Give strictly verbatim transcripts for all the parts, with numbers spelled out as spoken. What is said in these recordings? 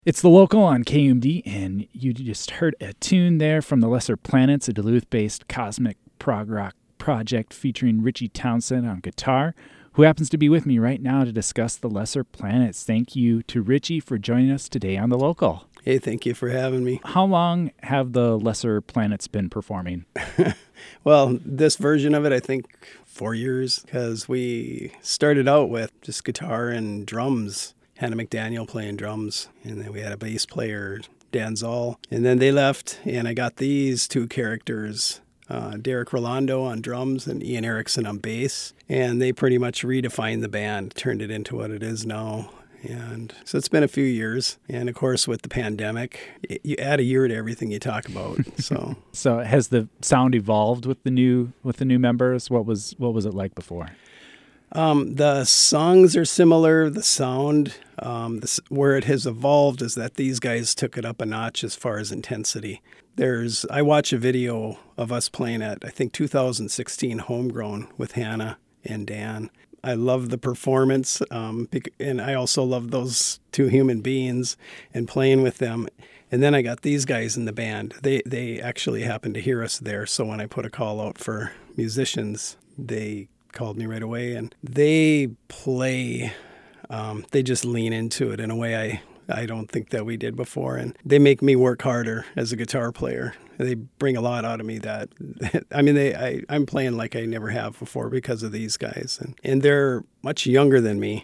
It's The Local on K U M D, and you just heard a tune there from The Lesser Planets, a Duluth-based cosmic prog rock project featuring Richie Townsend on guitar, who happens to be with me right now to discuss The Lesser Planets. Thank you to Richie for joining us today on The Local. Hey, thank you for having me. How long have The Lesser Planets been performing? Well, this version of it, I think four years, because we started out with just guitar and drums. Hannah McDaniel playing drums, and then we had a bass player, Dan Zoll, and then they left, and I got these two characters, uh, Derek Rolando on drums and Ian Erickson on bass, and they pretty much redefined the band, turned it into what it is now. And so it's been a few years, and of course with the pandemic, you add a year to everything you talk about. So, so has the sound evolved with the new with the new members? What was what was it like before? Um, the songs are similar. The sound, um, this, where it has evolved is that these guys took it up a notch as far as intensity. There's, I watch a video of us playing at, I think, two thousand sixteen Homegrown with Hannah and Dan. I love the performance, um, and I also love those two human beings and playing with them. And then I got these guys in the band. They they actually happened to hear us there, so when I put a call out for musicians, they called me right away, and they play, um, they just lean into it in a way I, I don't think that we did before, and they make me work harder as a guitar player. They bring a lot out of me that, I mean, they I, I'm playing like I never have before because of these guys, and, and they're much younger than me.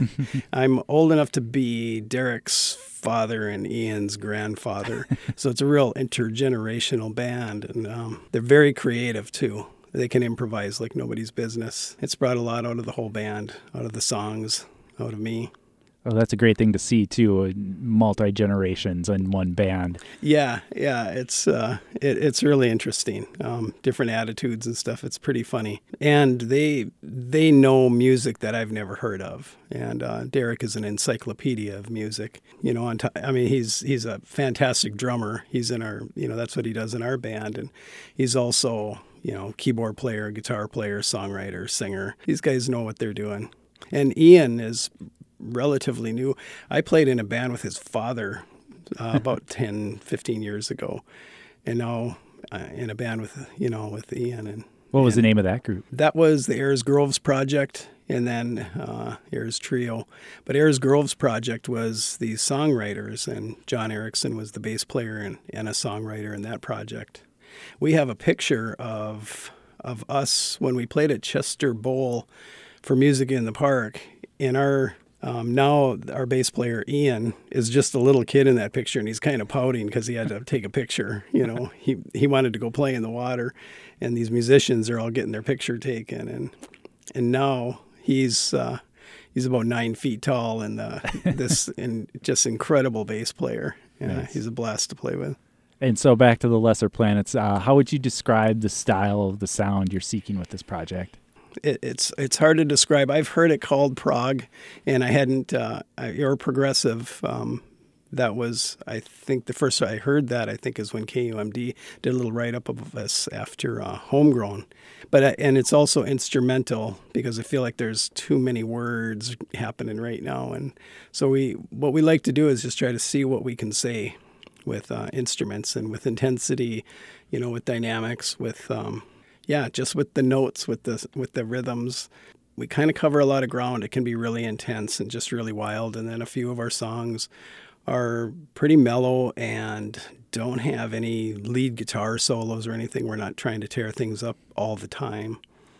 I'm old enough to be Derek's father and Ian's grandfather, so it's a real intergenerational band, and um, they're very creative too. They can improvise like nobody's business. It's brought a lot out of the whole band, out of the songs, out of me. Oh, that's a great thing to see too, multi-generations in one band. Yeah, yeah, it's uh, it, it's really interesting. Um, different attitudes and stuff. It's pretty funny. And they they know music that I've never heard of. And uh, Derek is an encyclopedia of music. You know, on t- I mean, he's he's a fantastic drummer. He's in our, you know, that's what he does in our band. And he's also, you know, keyboard player, guitar player, songwriter, singer. These guys know what they're doing. And Ian is relatively new. I played in a band with his father uh, about ten, fifteen years ago, and now uh, in a band with, you know, with Ian. And what was and the name of that group? That was the Ayers Groves Project, and then uh, Ayers Trio. But Ayers Groves Project was the songwriters, and John Erickson was the bass player and, and a songwriter in that project. We have a picture of of us when we played at Chester Bowl for Music in the Park. In our Um, now our bass player Ian is just a little kid in that picture, and he's kind of pouting because he had to take a picture. You know, he he wanted to go play in the water, and these musicians are all getting their picture taken, and and now he's uh, he's about nine feet tall, and uh, this and just incredible bass player. Yeah, nice. He's a blast to play with. And so back to the Lesser Planets, uh, how would you describe the style of the sound you're seeking with this project? It, it's it's hard to describe. I've heard it called prog, and I hadn't, uh, or progressive. Um, that was, I think, the first I heard that, I think, is when K U M D did a little write-up of us after uh, Homegrown. But uh, and it's also instrumental, because I feel like there's too many words happening right now. And so we what we like to do is just try to see what we can say with uh, instruments and with intensity, you know, with dynamics, with... Um, Yeah, just with the notes, with the with the rhythms, we kind of cover a lot of ground. It can be really intense and just really wild. And then a few of our songs are pretty mellow and don't have any lead guitar solos or anything. We're not trying to tear things up all the time.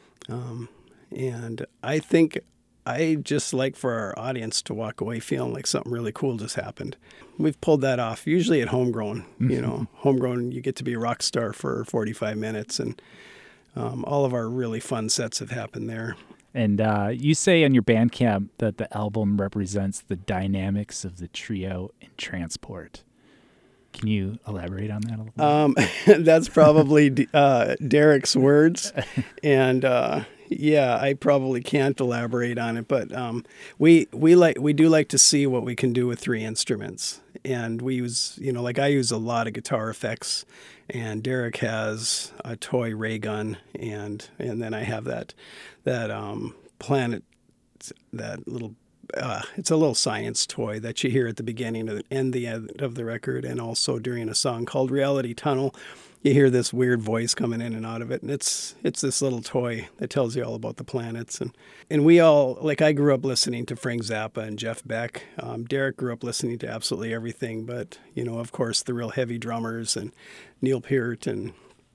Um, and I think I just like for our audience to walk away feeling like something really cool just happened. We've pulled that off, usually at Homegrown. You know, Homegrown, you get to be a rock star for forty-five minutes, and Um, all of our really fun sets have happened there. And uh, you say on your Bandcamp that the album represents the dynamics of the trio in transport. Can you elaborate on that a little bit? Um, that's probably uh, Derek's words. And uh, yeah, I probably can't elaborate on it, but um, we we like we do like to see what we can do with three instruments. And we use, you know, like I use a lot of guitar effects, and Derek has a toy ray gun, and and then I have that that um, Planet, that little uh, it's a little science toy that you hear at the beginning and the end of the record, and also during a song called Reality Tunnel. You hear this weird voice coming in and out of it, and it's it's this little toy that tells you all about the planets. And, and we all, like I grew up listening to Frank Zappa and Jeff Beck. Um, Derek grew up listening to absolutely everything, but, you know, of course, the real heavy drummers and Neil Peart and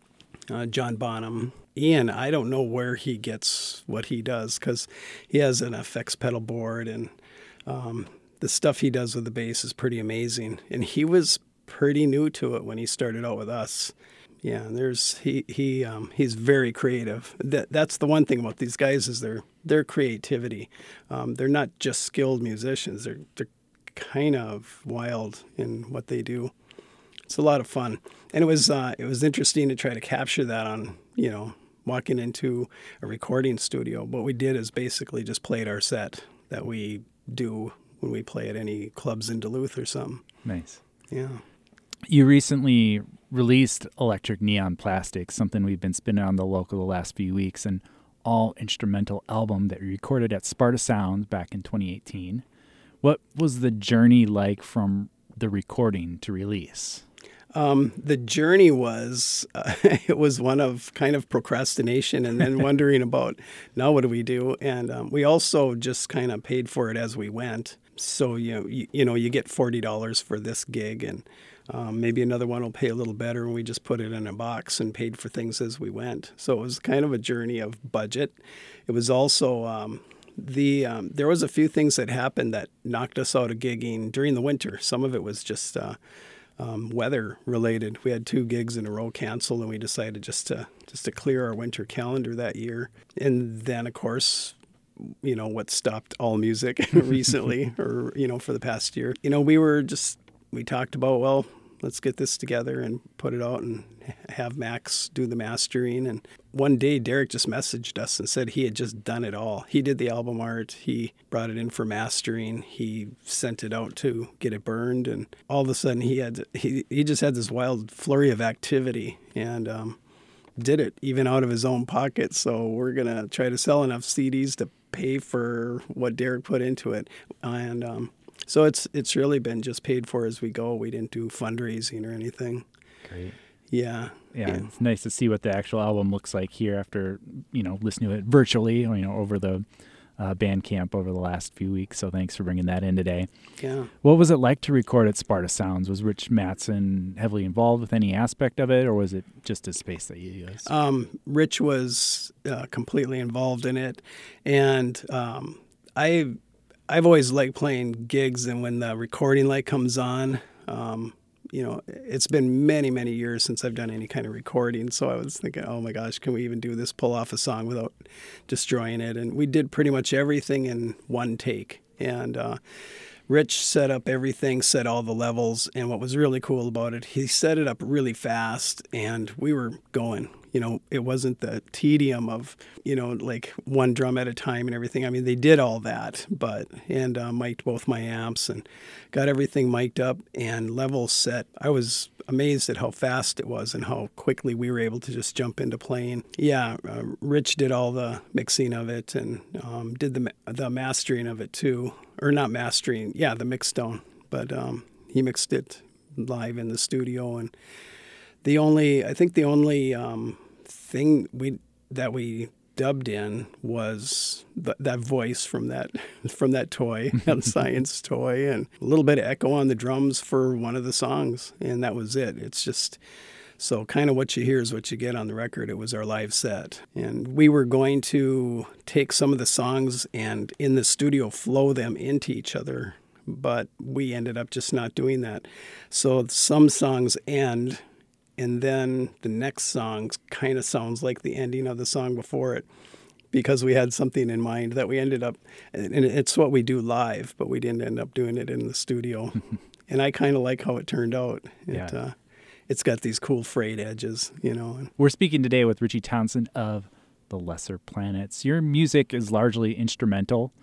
uh, John Bonham. Ian, I don't know where he gets what he does, because he has an effects pedal board, and um, the stuff he does with the bass is pretty amazing. And he was pretty new to it when he started out with us. Yeah, there's he he um, he's very creative. That that's the one thing about these guys is their their creativity. Um, they're not just skilled musicians. They're they're kind of wild in what they do. It's a lot of fun, and it was uh, it was interesting to try to capture that on, you know, walking into a recording studio. What we did is basically just played our set that we do when we play at any clubs in Duluth or something. Nice. Yeah. You recently released Electric Neon Plastic, something we've been spinning on the local the last few weeks, an all-instrumental album that you recorded at Sparta Sounds back in twenty eighteen. What was the journey like from the recording to release? Um, the journey was, uh, it was one of kind of procrastination and then wondering about, now what do we do? And um, we also just kind of paid for it as we went. So, you know, you, you know, you get forty dollars for this gig, and um, maybe another one will pay a little better, and we just put it in a box and paid for things as we went. So it was kind of a journey of budget. It was also, um, the um, there was a few things that happened that knocked us out of gigging during the winter. Some of it was just uh, um, weather related. We had two gigs in a row canceled, and we decided just to just to clear our winter calendar that year. And then, of course, you know, what stopped all music recently, or, you know, for the past year. You know, we were just, we talked about, well, let's get this together and put it out and have Max do the mastering. And one day Derek just messaged us and said he had just done it all. He did the album art. He brought it in for mastering. He sent it out to get it burned. And all of a sudden he had, he, he just had this wild flurry of activity, and um, did it even out of his own pocket. So we're going to try to sell enough C Ds to pay for what Derek put into it. And um, so it's it's really been just paid for as we go. We didn't do fundraising or anything. Great. Yeah. Yeah, yeah. It's nice to see what the actual album looks like here after, you know, listening to it virtually, you know, over the uh, Bandcamp over the last few weeks. So thanks for bringing that in today. Yeah. What was it like to record at Sparta Sounds? Was Rich Mattson heavily involved with any aspect of it, or was it just a space that you used? Um, Rich was uh, completely involved in it, and um, I, I've always liked playing gigs, and when the recording light comes on, um, you know, it's been many, many years since I've done any kind of recording. So I was thinking, oh my gosh, can we even do this, pull off a song without destroying it? And we did pretty much everything in one take. And uh, Rich set up everything, set all the levels. And what was really cool about it, he set it up really fast, and we were going. You know, it wasn't the tedium of, you know, like one drum at a time and everything. I mean, they did all that, but, and uh, mic'd both my amps and got everything mic'd up and level set. I was amazed at how fast it was and how quickly we were able to just jump into playing. Yeah, uh, Rich did all the mixing of it, and um, did the the mastering of it too. Or not mastering, yeah, the mix down. But um, he mixed it live in the studio. And The only, I think the only um, thing we that we dubbed in was th- that voice from that from that toy, that science toy, and a little bit of echo on the drums for one of the songs, and that was it. It's just, so kind of what you hear is what you get on the record. It was our live set, and we were going to take some of the songs and in the studio flow them into each other, but we ended up just not doing that. So some songs end, and then the next song kind of sounds like the ending of the song before it, because we had something in mind that we ended up, and it's what we do live, but we didn't end up doing it in the studio. And I kind of like how it turned out. It, Yeah. uh, it's got these cool frayed edges, you know. We're speaking today with Richie Townsend of The Lesser Planets. Your music is largely instrumental.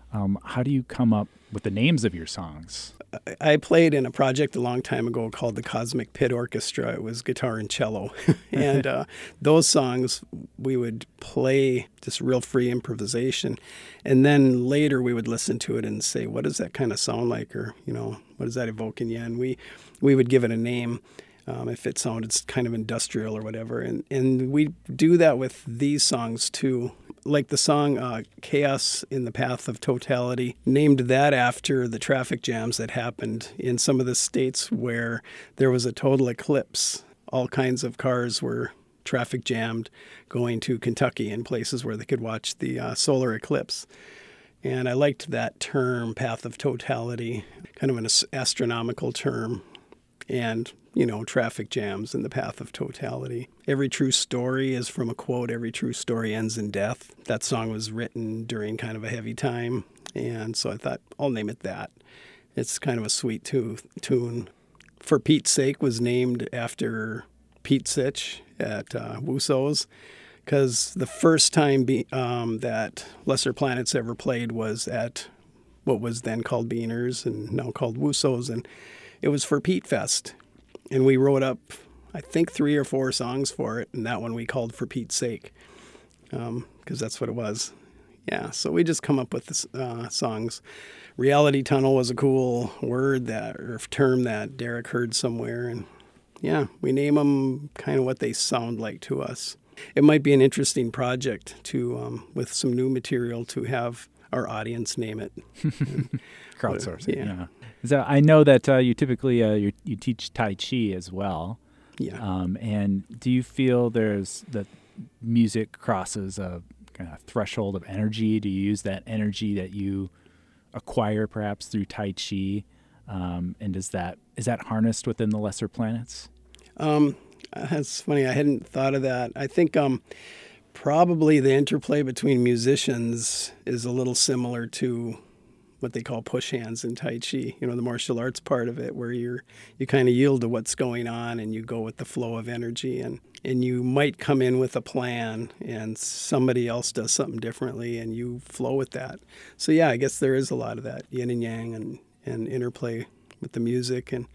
Um, how do you come up with the names of your songs? I played in a project a long time ago called the Cosmic Pit Orchestra. It was guitar and cello. and uh, those songs, we would play just real free improvisation. And then later we would listen to it and say, what does that kind of sound like? Or, you know, what does that evoke in you? And we, we would give it a name um, if it sounded kind of industrial or whatever. And, and we do that with these songs too. Like the song uh, Chaos in the Path of Totality, named that after the traffic jams that happened in some of the states where there was a total eclipse. All kinds of cars were traffic jammed going to Kentucky and places where they could watch the uh, solar eclipse. And I liked that term, Path of Totality, kind of an astronomical term. And, you know, traffic jams in the path of totality. Every true story is from a quote, every true story ends in death. That song was written during kind of a heavy time, and so I thought, I'll name it that. It's kind of a sweet tu- tune. For Pete's Sake was named after Pete Sitch at uh, Woosow's, because the first time be- um, that Lesser Planets ever played was at what was then called Beaners and now called Woosow's, and it was for Pete Fest, and we wrote up, I think, three or four songs for it, and that one we called For Pete's Sake, because um, that's what it was. Yeah, so we just come up with the uh, songs. Reality tunnel was a cool word that or term that Derek heard somewhere, and yeah, we name them kind of what they sound like to us. It might be an interesting project to, um, with some new material, to have our audience name it. Crowdsourcing, yeah. yeah. So I know that uh, you typically uh, you, you teach Tai Chi as well. Yeah. Um, and do you feel there's that music crosses a kind of threshold of energy? Do you use that energy that you acquire perhaps through Tai Chi? Um, and does that is that harnessed within the Lesser Planets? Um, that's funny. I hadn't thought of that. I think um, probably the interplay between musicians is a little similar to what they call push hands in Tai Chi, you know, the martial arts part of it, where you're you kind of yield to what's going on and you go with the flow of energy, and, and you might come in with a plan and somebody else does something differently and you flow with that. So yeah, I guess there is a lot of that yin and yang and, and interplay with the music. And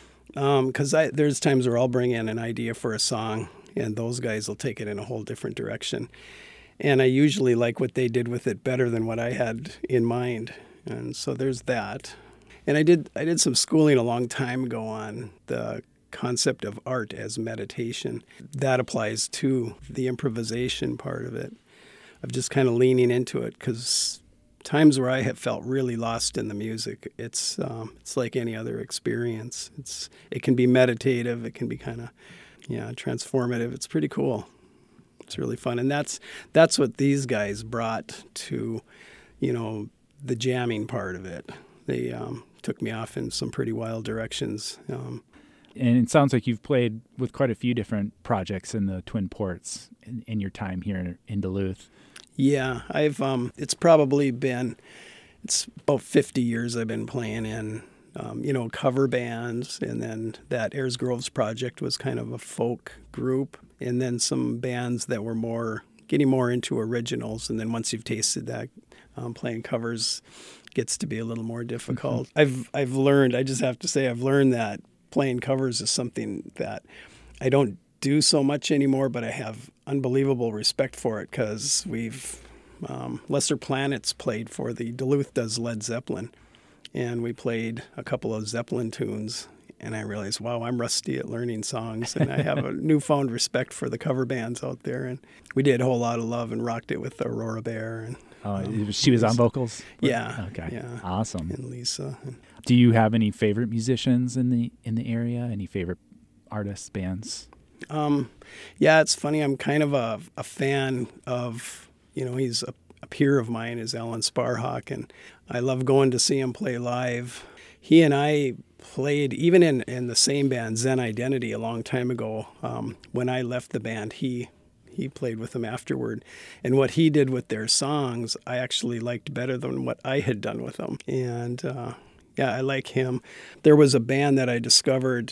because um, there's times where I'll bring in an idea for a song and those guys will take it in a whole different direction. And I usually like what they did with it better than what I had in mind. And so there's that. And I did I did some schooling a long time ago on the concept of art as meditation. That applies to the improvisation part of it, of just kind of leaning into it, because times where I have felt really lost in the music, it's um, it's like any other experience. It's it can be meditative, it can be kind of yeah transformative. It's pretty cool. It's really fun, and that's that's what these guys brought to, you know, the jamming part of it. They um, took me off in some pretty wild directions. Um, and it sounds like you've played with quite a few different projects in the Twin Ports in, in your time here in Duluth. Yeah, I've. Um, it's probably been, it's about fifty years I've been playing in, um, you know, cover bands, and then that Ayers Groves project was kind of a folk group, and then some bands that were more getting more into originals, and then once you've tasted that, um, playing covers gets to be a little more difficult. Mm-hmm. I've I've learned, I just have to say, I've learned that playing covers is something that I don't do so much anymore, but I have unbelievable respect for it, because we've, um, Lesser Planets played for the Duluth Does Led Zeppelin, and we played a couple of Zeppelin tunes, and I realized, wow, I'm rusty at learning songs, and I have a newfound respect for the cover bands out there. And we did a whole lot of love and rocked it with Aurora Bear. And oh, um, she was Lisa. On vocals? Yeah. Okay. Yeah. Awesome. And Lisa. Do you have any favorite musicians in the in the area? Any favorite artists, bands? Um, yeah, it's funny. I'm kind of a, a fan of, you know, he's a, a peer of mine is Alan Sparhawk, and I love going to see him play live. He and I played even in, in the same band, Zen Identity, a long time ago. Um, when I left the band, he he played with them afterward. And what he did with their songs, I actually liked better than what I had done with them. And uh, yeah, I like him. There was a band that I discovered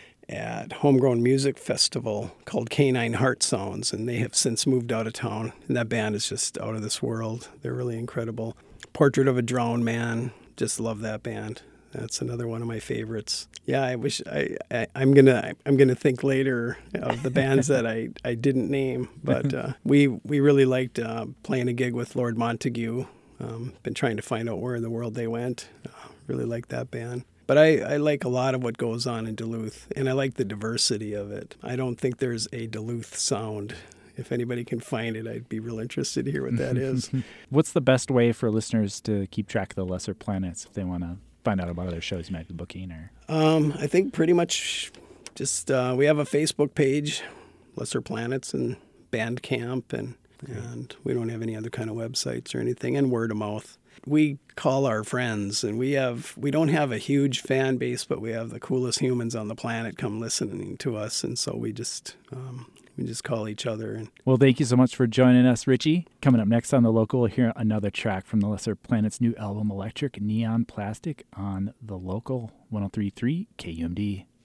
at Homegrown Music Festival called Canine Heart Sounds, and they have since moved out of town. And that band is just out of this world. They're really incredible. Portrait of a Drowned Man. Just love that band. That's another one of my favorites. Yeah, I wish I, I I'm gonna I'm gonna think later of the bands that I, I didn't name, but uh, we we really liked uh, playing a gig with Lord Montague. Um, been trying to find out where in the world they went. Uh, really like that band. But I, I like a lot of what goes on in Duluth, and I like the diversity of it. I don't think there's a Duluth sound. If anybody can find it, I'd be real interested to hear what that is. What's the best way for listeners to keep track of the Lesser Planets if they want to find out about other shows you might be booking? Or um, I think pretty much just uh, we have a Facebook page, Lesser Planets, and Bandcamp, and and we don't have any other kind of websites or anything, and word of mouth. We call our friends, and we have we don't have a huge fan base, but we have the coolest humans on the planet come listening to us, and so we just um, we just call each other. And well, thank you so much for joining us, Richie. Coming up next on The Local, we'll hear another track from the Lesser Planets' new album, Electric Neon Plastic, on The Local one oh three point three K U M D.